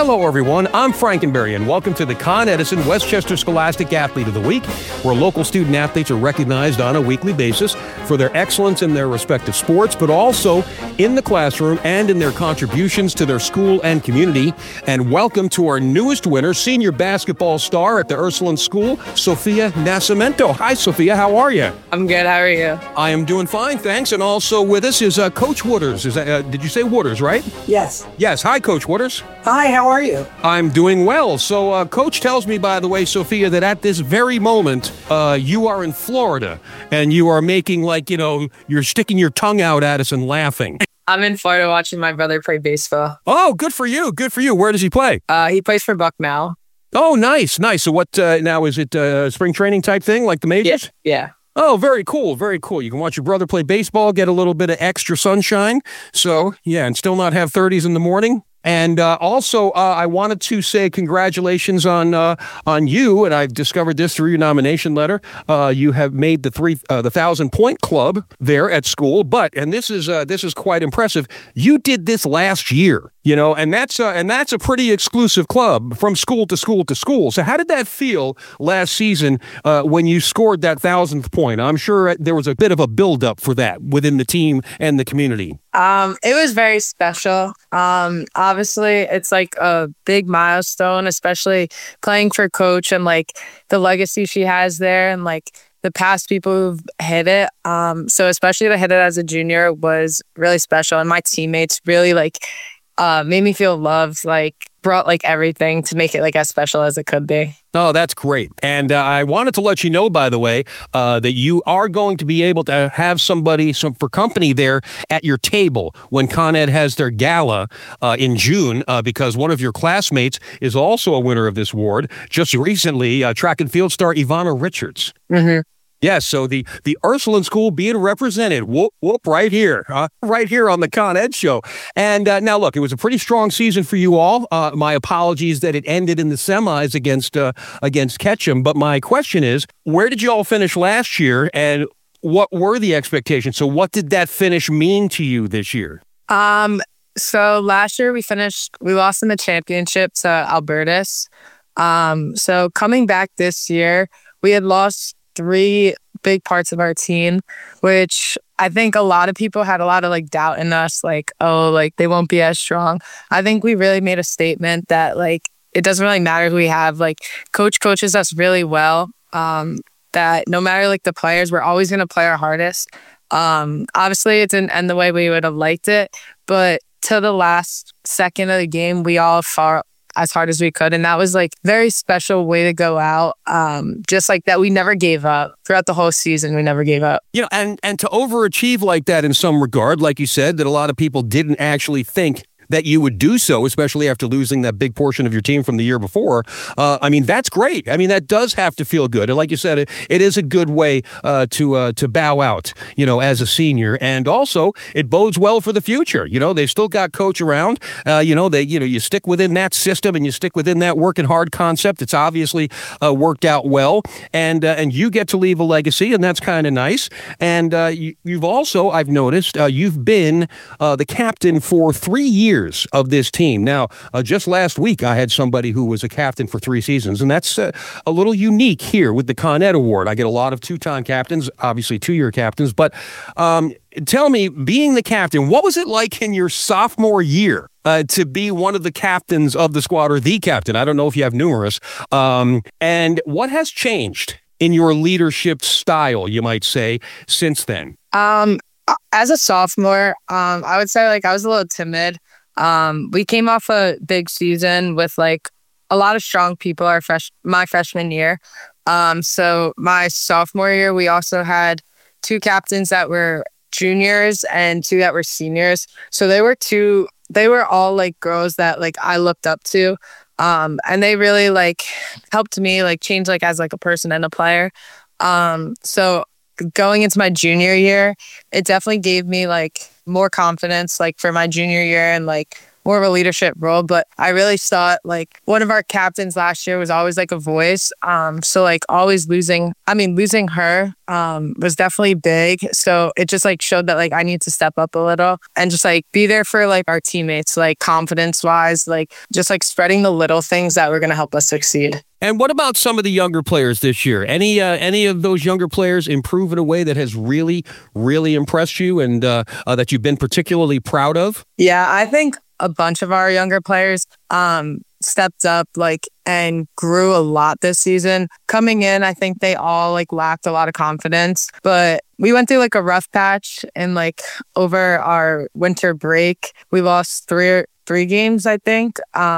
Hello, everyone. I'm Frankenberry, and welcome to the Con Edison Westchester Scholastic Athlete of the Week, where local student athletes are recognized on a weekly basis for their excellence in their respective sports, but also in the classroom and in their contributions to their school and community. And welcome to our newest winner, senior basketball star at the Ursuline School, Sophia Nascimento. Hi, Sophia. How are you? I'm good. How are you? I am doing fine, thanks. And also with us is Coach Wooders. Did you say Wooders, right? Yes. Yes. Hi, Coach Wooders. Hi, how are you? I'm doing well. So, Coach tells me, by the way, Sophia, that at this very moment, you are in Florida, and you are making, you're sticking your tongue out at us and laughing. I'm in Florida watching my brother play baseball. Oh, good for you. Good for you. Where does he play? He plays for Bucknell. Oh, nice. So what, now, is it spring training type thing, like the majors? Yeah. Oh, very cool. Very cool. You can watch your brother play baseball, get a little bit of extra sunshine. So, yeah, and still not have 30s in the morning. And also, I wanted to say congratulations on you, and I've discovered this through your nomination letter. You have made the 1,000-point club there at school, and this is quite impressive. You did this last year, and that's a pretty exclusive club from school to school to school. So how did that feel last season when you scored that 1,000th point? I'm sure there was a bit of a buildup for that within the team and the community. It was very special. Obviously, it's like a big milestone, especially playing for Coach and like the legacy she has there and like the past people who've hit it. So especially to hit it as a junior was really special. And my teammates really made me feel loved, brought everything to make it as special as it could be. Oh, that's great. And I wanted to let you know, by the way, that you are going to be able to have somebody for company there at your table when Con Ed has their gala in June, because one of your classmates is also a winner of this award. Just recently, track and field star Ivana Richards. Mm-hmm. Yes, so the Ursuline School being represented, whoop, right here on the Con Ed Show. And now, look, it was a pretty strong season for you all. My apologies that it ended in the semis against Ketchum. But my question is, where did you all finish last year, and what were the expectations? So what did that finish mean to you this year? So last year we lost in the championship to Albertus. So coming back this year, we had lost 3 big parts of our team, which I think a lot of people had a lot of doubt in us, they won't be as strong. I think we really made a statement that it doesn't really matter who we have. Coach coaches us really well. That no matter the players, we're always going to play our hardest. Obviously, it didn't end the way we would have liked it, but to the last second of the game, we all fought as hard as we could, and that was very special way to go out. Just that we never gave up throughout the whole season. We never gave up. And to overachieve like that in some regard, like you said, that a lot of people didn't actually think that you would do so, especially after losing that big portion of your team from the year before. That's great. That does have to feel good. And like you said, it is a good way to bow out, as a senior. And also, it bodes well for the future. They've still got Coach around. You stick within that system and you stick within that working hard concept. It's obviously worked out well. And you get to leave a legacy, and that's kind of nice. And you've also, I've noticed, you've been the captain for 3 years of this team. Now, just last week, I had somebody who was a captain for 3 seasons, and that's a little unique here with the Con Ed Award. I get a lot of 2-time captains, obviously 2-year captains, but tell me, being the captain, what was it like in your sophomore year to be one of the captains of the squad, or the captain? I don't know if you have numerous. And what has changed in your leadership style, you might say, since then? As a sophomore, I would say I was a little timid. We came off a big season with a lot of strong people my freshman year. So my sophomore year, we also had 2 captains that were juniors and 2 that were seniors. So they were all girls that I looked up to. And they really helped me change as a person and a player. So going into my junior year, it definitely gave me more confidence for my junior year, and more of a leadership role, but I really saw it like one of our captains last year was always like a voice. So like always losing her was definitely big. So it just like showed that like I need to step up a little and just like be there for like our teammates, like confidence wise, like just like spreading the little things that were going to help us succeed. And what about some of the younger players this year? Any of those younger players improve in a way that has really, really impressed you and that you've been particularly proud of? Yeah, I think a bunch of our younger players stepped up like and grew a lot this season. Coming in, I think they all like lacked a lot of confidence, but we went through like a rough patch and like over our winter break, we lost three games, I think.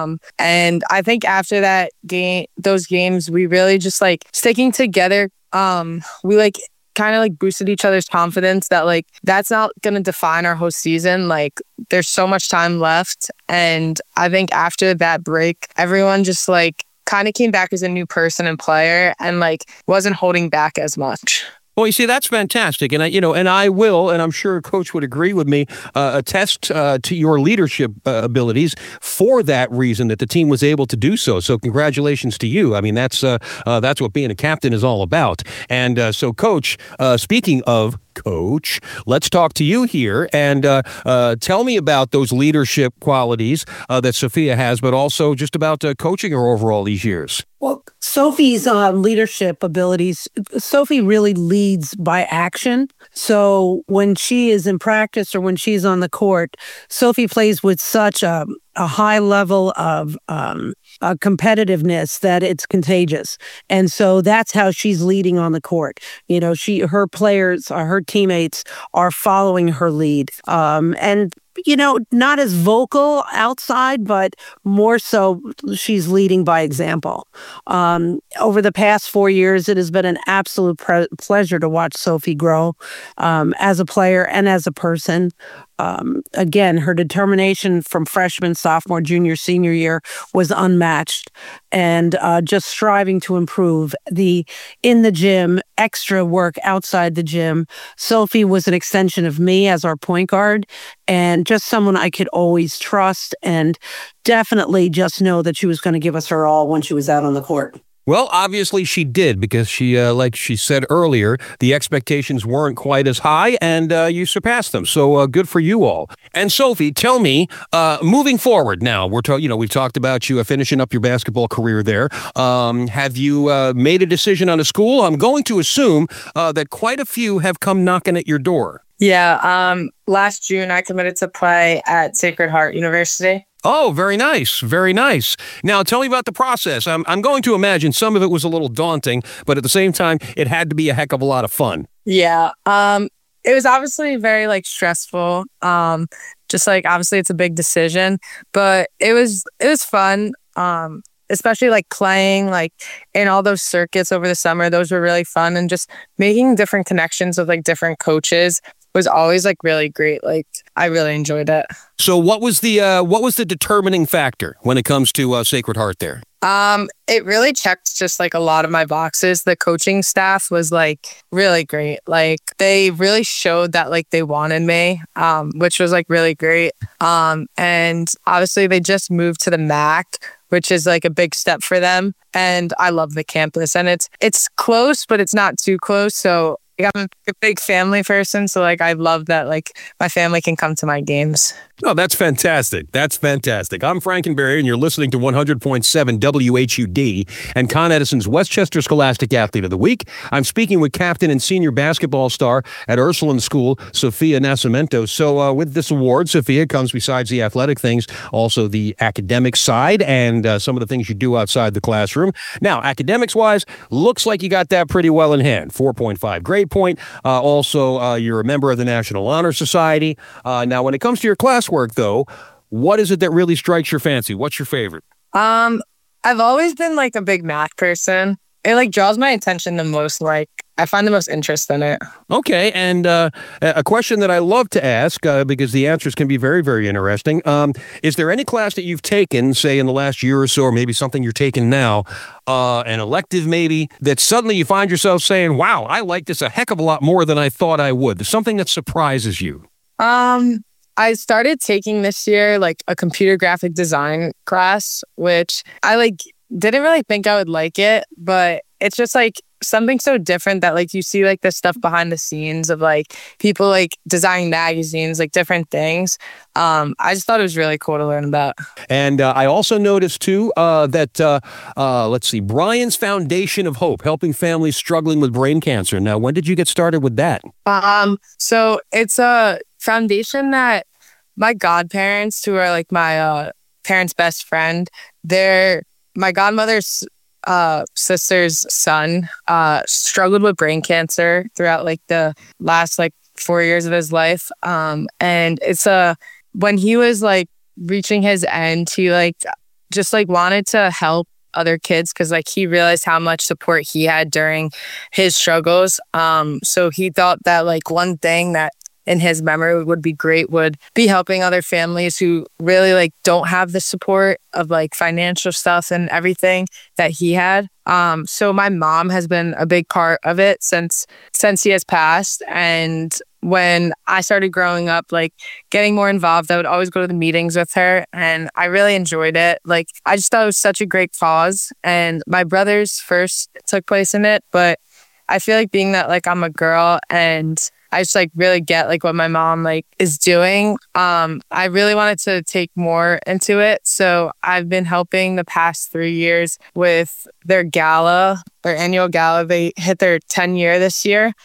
And I think after those games, we really just like sticking together. We like kind of like boosted each other's confidence that like that's not going to define our whole season. Like there's so much time left. And I think after that break, everyone just like kind of came back as a new person and player and like wasn't holding back as much. Well, you see, that's fantastic. And I will, and I'm sure Coach would agree with me, attest to your leadership abilities for that reason that the team was able to do so. So congratulations to you. I mean, that's what being a captain is all about. And so, Coach, speaking of Coach, let's talk to you here and tell me about those leadership qualities that Sophia has, but also just about coaching her overall these years. Well, Sophie's leadership abilities, Sophie really leads by action. So when she is in practice or when she's on the court, Sophie plays with such a high level of competitiveness that it's contagious. And so that's how she's leading on the court. You know, her players, her teammates are following her lead. And you know, not as vocal outside, but more so she's leading by example. Over the past 4 years, it has been an absolute pleasure to watch Sophie grow as a player and as a person. Again, her determination from freshman, sophomore, junior, senior year was unmatched, and just striving to improve in the gym, extra work outside the gym. Sophie was an extension of me as our point guard, and just someone I could always trust, and definitely just know that she was going to give us her all when she was out on the court. Well, obviously she did because she, like she said earlier, the expectations weren't quite as high and you surpassed them. So good for you all. And Sophie, tell me, moving forward now, we've talked about you finishing up your basketball career there. Have you made a decision on a school? I'm going to assume that quite a few have come knocking at your door. Yeah. Last June, I committed to play at Sacred Heart University. Oh, very nice. Very nice. Now, tell me about the process. I'm going to imagine some of it was a little daunting, but at the same time, it had to be a heck of a lot of fun. Yeah. It was obviously very like stressful. Just like obviously it's a big decision, but it was fun. Especially like playing like in all those circuits over the summer. Those were really fun, and just making different connections with like different coaches was always like really great. Like I really enjoyed it. So what was the determining factor when it comes to Sacred Heart there? It really checked just like a lot of my boxes. The coaching staff was like really great. Like they really showed that like they wanted me, which was like really great. And obviously they just moved to the MAC, which is like a big step for them. And I love the campus, and it's close, but it's not too close. So I'm a big family person, so like I love that like my family can come to my games. Oh, that's fantastic. That's fantastic. I'm Frankenberry, and you're listening to 100.7 WHUD and Con Edison's Westchester Scholastic Athlete of the Week. I'm speaking with captain and senior basketball star at Ursuline School, Sophia Nascimento. So with this award, Sophia, comes besides the athletic things, also the academic side and some of the things you do outside the classroom. Now, academics-wise, looks like you got that pretty well in hand. 4.5 grade point. Also, you're a member of the National Honor Society. Now, when it comes to your classwork, though, what is it that really strikes your fancy? What's your favorite? I've always been like a big math person. It like draws my attention the most. Like I find the most interest in it. Okay, and a question that I love to ask because the answers can be very, very interesting. Is there any class that you've taken, say in the last year or so, or maybe something you're taking now, an elective maybe, that suddenly you find yourself saying, wow, I like this a heck of a lot more than I thought I would? There's something that surprises you. I started taking this year like a computer graphic design class, which I like didn't really think I would like it, but it's just like something so different that like you see like the stuff behind the scenes of like people like designing magazines, like different things. I just thought it was really cool to learn about. And I also noticed too that let's see, Brian's Foundation of Hope, helping families struggling with brain cancer. Now, when did you get started with that? So it's a foundation that my godparents, who are like my parents' best friend, my godmother's sister's son struggled with brain cancer throughout like the last like 4 years of his life. And it's when he was like reaching his end, he like just like wanted to help other kids because like he realized how much support he had during his struggles. So he thought that like one thing that in his memory would be great would be helping other families who really like don't have the support of like financial stuff and everything that he had. So my mom has been a big part of it since he has passed. And when I started growing up, like getting more involved, I would always go to the meetings with her and I really enjoyed it. Like I just thought it was such a great cause, and my brothers first took place in it, but I feel like being that like I'm a girl and I just like really get like what my mom like is doing. I really wanted to take more into it. So I've been helping the past 3 years with their gala, their annual gala. They hit their 10 year this year.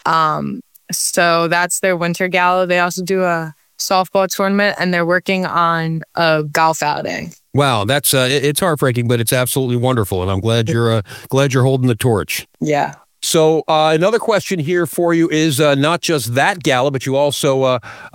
So that's their winter gala. They also do a softball tournament and they're working on a golf outing. Wow, that's it's heartbreaking, but it's absolutely wonderful. And I'm glad you're holding the torch. Yeah. So another question here for you is not just that gala, but you also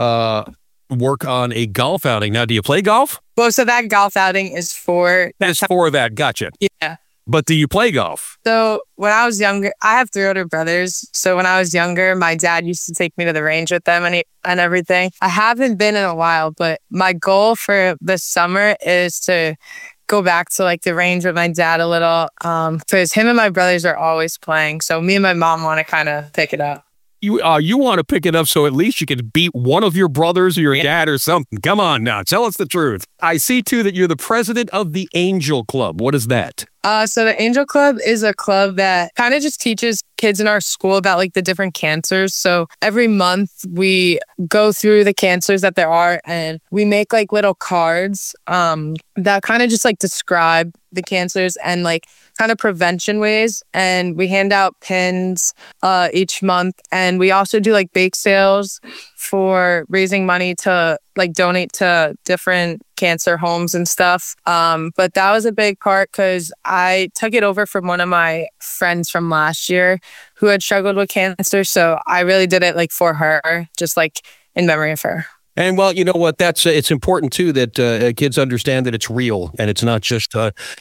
work on a golf outing. Now, do you play golf? Well, so that golf outing is for... That's for that. Gotcha. Yeah. But do you play golf? So when I was younger, I have 3 older brothers. So when I was younger, my dad used to take me to the range with them and everything. I haven't been in a while, but my goal for this summer is to go back to like the range with my dad a little, because him and my brothers are always playing. So me and my mom want to kind of pick it up. You want to pick it up so at least you can beat one of your brothers or your dad or something. Come on now, tell us the truth. I see too that you're the president of the Angel Club. What is that? So the Angel Club is a club that kind of just teaches kids in our school about like the different cancers. So every month we go through the cancers that there are and we make like little cards that kind of just like describe the cancers and like kind of prevention ways. And we hand out pins each month. And we also do like bake sales for raising money to like donate to different cancer homes and stuff. But that was a big part because I took it over from one of my friends from last year who had struggled with cancer. So I really did it like for her, just like in memory of her. And well, you know what? That's it's important too that kids understand that it's real and it's not just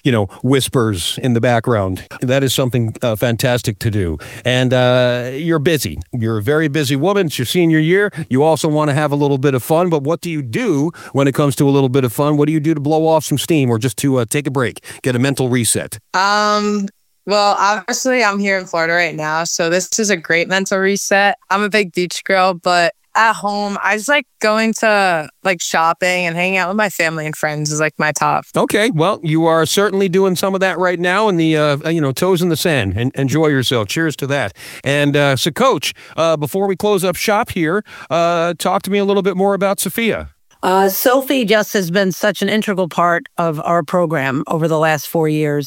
whispers in the background. That is something fantastic to do. And you're busy. You're a very busy woman. It's your senior year. You also want to have a little bit of fun. But what do you do when it comes to a little bit of fun? What do you do to blow off some steam or just to take a break, get a mental reset? Well, obviously, I'm here in Florida right now, so this is a great mental reset. I'm a big beach girl, but at home, I just like going to like shopping and hanging out with my family and friends is like my top. Okay, well, you are certainly doing some of that right now in the toes in the sand. And enjoy yourself. Cheers to that. And so, Coach, before we close up shop here, talk to me a little bit more about Sophia. Sophie just has been such an integral part of our program over the last 4 years.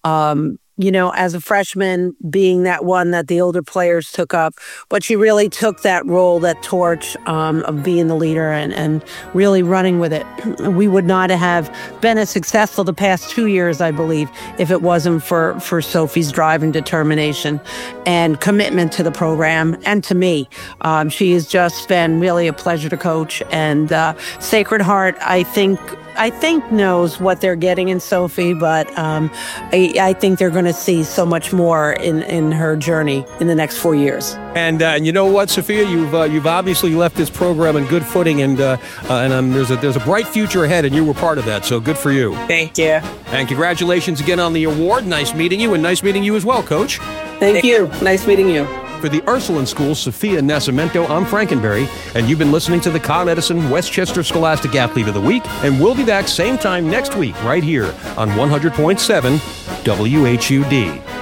As a freshman, being that one that the older players took up, but she really took that role, that torch of being the leader and really running with it. We would not have been as successful the past 2 years, I believe, if it wasn't for Sophie's drive and determination and commitment to the program and to me. She has just been really a pleasure to coach, and Sacred Heart, I think knows what they're getting in Sophie, but I think they're going to see so much more in her journey in the next 4 years. And you know what, Sophia, you've obviously left this program in good footing, and there's a bright future ahead, and you were part of that. So good for you. Thank you. And congratulations again on the award. Nice meeting you, and nice meeting you as well, Coach. Thank you. Nice meeting you. For the Ursuline School, Sophia Nascimento, I'm Frankenberry, and you've been listening to the Con Edison Westchester Scholastic Athlete of the Week, and we'll be back same time next week right here on 100.7 WHUD.